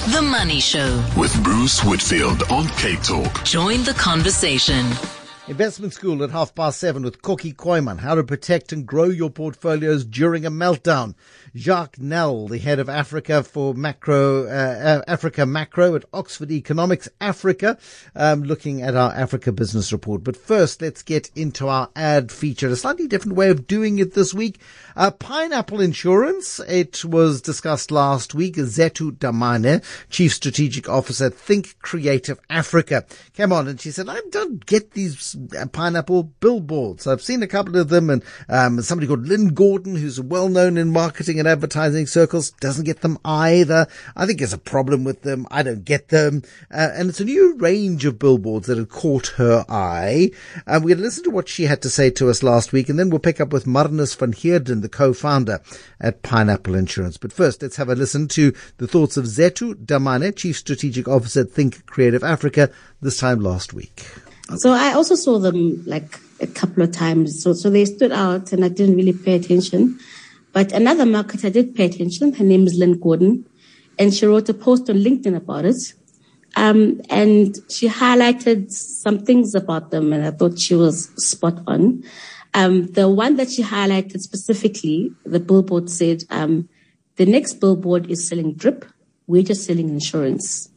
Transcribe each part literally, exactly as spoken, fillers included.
The Money Show with Bruce Whitfield on Cape Talk. Join the conversation. Investment School at half past seven with Koki Koiman. How to protect and grow your portfolios during a meltdown. Jacques Nel, the head of Africa for Macro, uh, Africa Macro at Oxford Economics Africa, um, looking at our Africa Business Report. But first, let's get into our ad feature. A slightly different way of doing it this week. Uh, Pineapple Insurance. It was discussed last week. Zethu Dlamini, Chief Strategic Officer, Think Creative Africa, came on and she said, I don't get these uh, pineapple billboards. I've seen a couple of them, and um, somebody called Lynn Gordon, who's well known in marketing and advertising circles, doesn't get them either. I think there's a problem with them. I don't get them. Uh, and it's a new range of billboards that had caught her eye. Uh, we're going to listen to what she had to say to us last week, and then we'll pick up with Marnus van Heerden, the co-founder at Pineapple Insurance. But first, let's have a listen to the thoughts of Zethu Dlamini, Chief Strategic Officer at Think Creative Africa, this time last week. So I also saw them like a couple of times. So, so they stood out and I didn't really pay attention. But another marketer did pay attention. Her name is Lynn Gordon, and she wrote a post on LinkedIn about it. Um, and she highlighted some things about them, and I thought she was spot on. Um, the one that she highlighted specifically, the billboard said, um, the next billboard is selling drip. We're just selling insurance.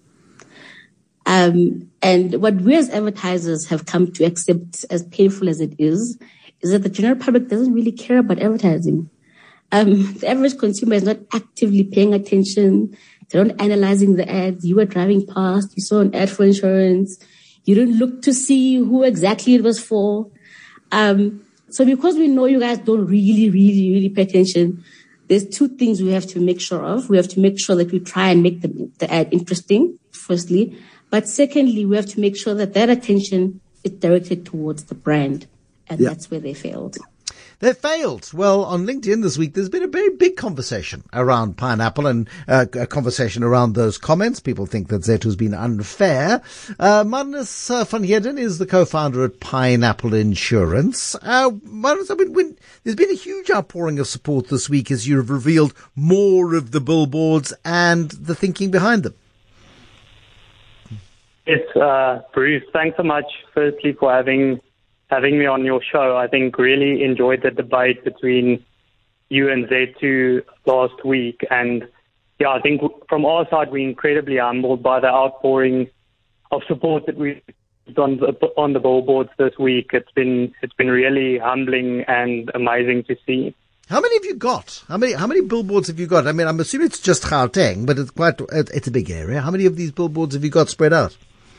Um, and what we as advertisers have come to accept, as painful as it is, is that the general public doesn't really care about advertising. Um, the average consumer is not actively paying attention. They're not analyzing the ads. You were driving past, you saw an ad for insurance. You didn't look to see who exactly it was for. Um, so because we know you guys don't really, really, really pay attention, there's two things we have to make sure of. We have to make sure that we try and make the, the ad interesting, firstly. But secondly, we have to make sure that that attention is directed towards the brand. And yeah. That's where they failed. They failed. Well, on LinkedIn this week, there's been a very big conversation around Pineapple and uh, a conversation around those comments. People think that Zethu's been unfair. Uh, Marnus uh, van Heerden is the co-founder at Pineapple Insurance. Uh, Marnus, I mean, when, there's been a huge outpouring of support this week as you've revealed more of the billboards and the thinking behind them. Yes, uh, Bruce, thanks so much, firstly, for having having me on your show. I think really enjoyed the debate between you and Zethu last week. And, yeah, I think from our side, we're incredibly humbled by the outpouring of support that we've done on the billboards this week. It's been it's been really humbling and amazing to see. How many have you got? How many how many billboards have you got? I mean, I'm assuming it's just Gauteng, but it's quite it's a big area. How many of these billboards have you got spread out?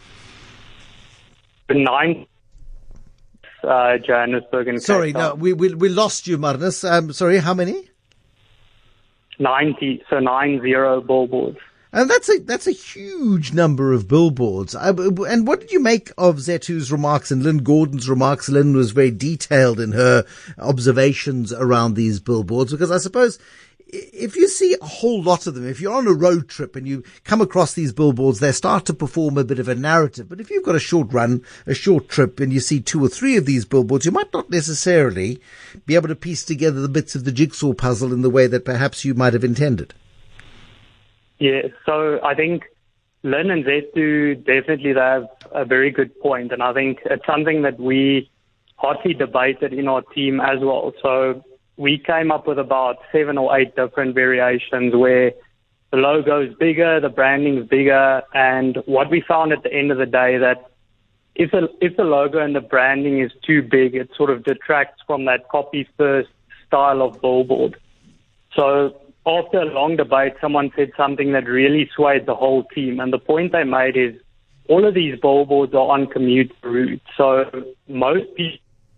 Nine. Uh, Johannesburg and Sorry, no, we, we we lost you, Marnus. Um, sorry, how many? Ninety, so nine zero billboards. And that's a that's a huge number of billboards. Uh, and what did you make of Zethu's remarks and Lynn Gordon's remarks? Lynn was very detailed in her observations around these billboards, because I suppose if you see a whole lot of them, if you're on a road trip and you come across these billboards, they start to perform a bit of a narrative. But if you've got a short run, a short trip, and you see two or three of these billboards, you might not necessarily be able to piece together the bits of the jigsaw puzzle in the way that perhaps you might have intended. Yeah, so I think Lynn and Zethu definitely they have a very good point, and I think it's something that we hotly debated in our team as well. So we came up with about seven or eight different variations where the logo is bigger, the branding is bigger, and what we found at the end of the day that if the, if the logo and the branding is too big, it sort of detracts from that copy-first style of billboard. So after a long debate, someone said something that really swayed the whole team, and the point they made is all of these billboards are on commuter routes, so most people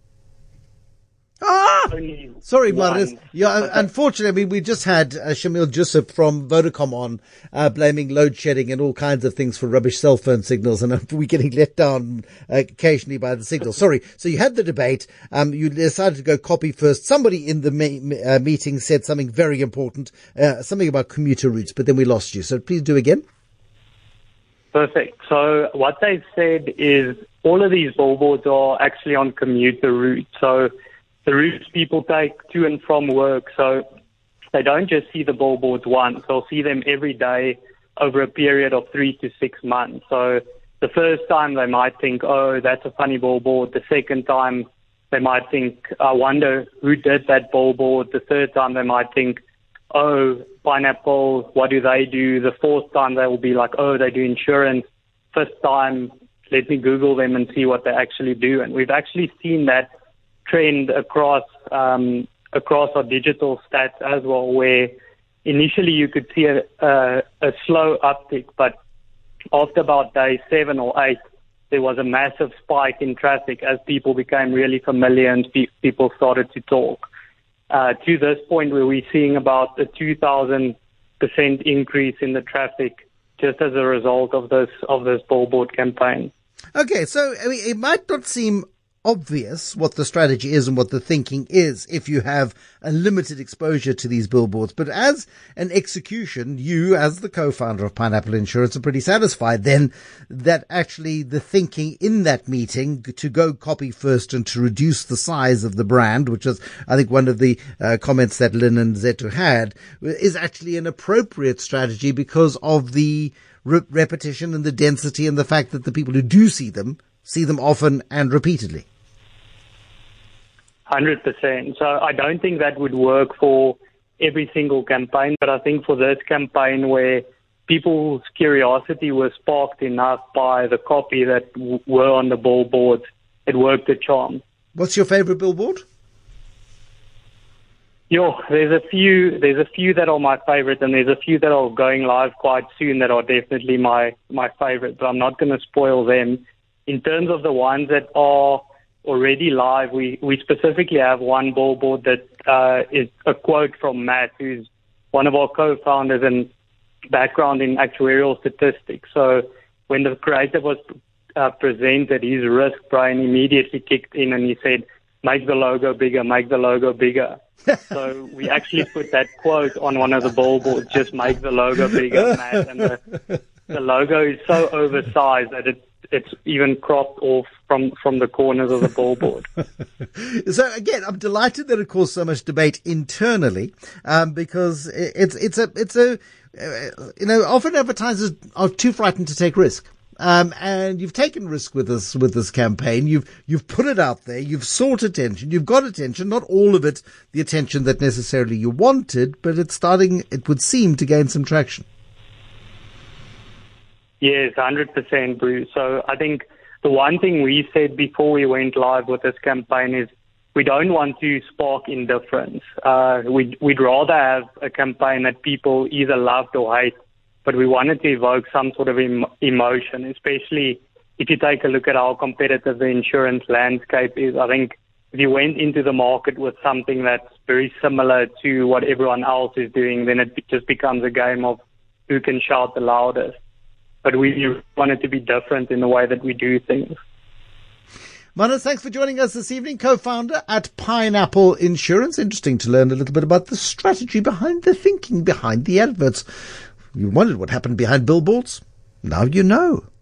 Ah! Sorry, Marnus. Yeah, unfortunately, I mean, we just had uh, Shamil Joseph from Vodacom on uh, blaming load shedding and all kinds of things for rubbish cell phone signals, and uh, we're getting let down uh, occasionally by the signal. Sorry. So you had the debate. Um, you decided to go copy first. Somebody in the me- uh, meeting said something very important, uh, something about commuter routes, but then we lost you. So please do again. Perfect. So what they said is all of these billboards are actually on commuter routes. So the routes people take to and from work, so they don't just see the billboards once. They'll see them every day over a period of three to six months. So the first time they might think, oh, that's a funny billboard. The second time they might think, I wonder who did that billboard. The third time they might think, oh, Pineapple, what do they do? The fourth time they will be like, oh, they do insurance. Fifth time, let me Google them and see what they actually do. And we've actually seen that trend across um, across our digital stats as well, where initially you could see a, a, a slow uptick, but after about day seven or eight, there was a massive spike in traffic as people became really familiar and pe- people started to talk. Uh, to this point where we're seeing about a two thousand percent increase in the traffic just as a result of this of this billboard campaign. Okay, so I mean, it might not seem obvious what the strategy is and what the thinking is if you have a limited exposure to these billboards. But as an execution, you, as the co-founder of Pineapple Insurance, are pretty satisfied then that actually the thinking in that meeting to go copy first and to reduce the size of the brand, which is, I think, one of the uh, comments that Lynn and Zetu had, is actually an appropriate strategy because of the re- repetition and the density and the fact that the people who do see them see them often and repeatedly. one hundred percent. So I don't think that would work for every single campaign, but I think for this campaign where people's curiosity was sparked enough by the copy that w- were on the billboards, it worked a charm. What's your favorite billboard? Yo, there's a few. There's a few that are my favorite, and there's a few that are going live quite soon that are definitely my my favorite. But I'm not going to spoil them. In terms of the ones that are already live, we, we specifically have one billboard that uh, is a quote from Matt, who's one of our co-founders and background in actuarial statistics. So when the creative was uh, presented, his risk brain immediately kicked in and he said, make the logo bigger, make the logo bigger. So we actually put that quote on one of the billboards, just make the logo bigger, Matt. And the, the logo is so oversized that it it's even cropped off from, from the corners of the billboard. So again, I'm delighted that it caused so much debate internally, um, because it's it's a it's a uh, you know often advertisers are too frightened to take risk. Um, and you've taken risk with this with this campaign. You've you've put it out there. You've sought attention. You've got attention. Not all of it the attention that necessarily you wanted, but it's starting. It would seem to gain some traction. Yes, one hundred percent, Bruce. So I think the one thing we said before we went live with this campaign is we don't want to spark indifference. Uh, we'd, we'd rather have a campaign that people either loved or hate, but we wanted to evoke some sort of em- emotion, especially if you take a look at how competitive the insurance landscape is. I think if you went into the market with something that's very similar to what everyone else is doing, then it just becomes a game of who can shout the loudest. But we wanted to be different in the way that we do things. Manus, thanks for joining us this evening, co-founder at Pineapple Insurance. Interesting to learn a little bit about the strategy behind the thinking behind the adverts. You wondered what happened behind billboards? Now you know.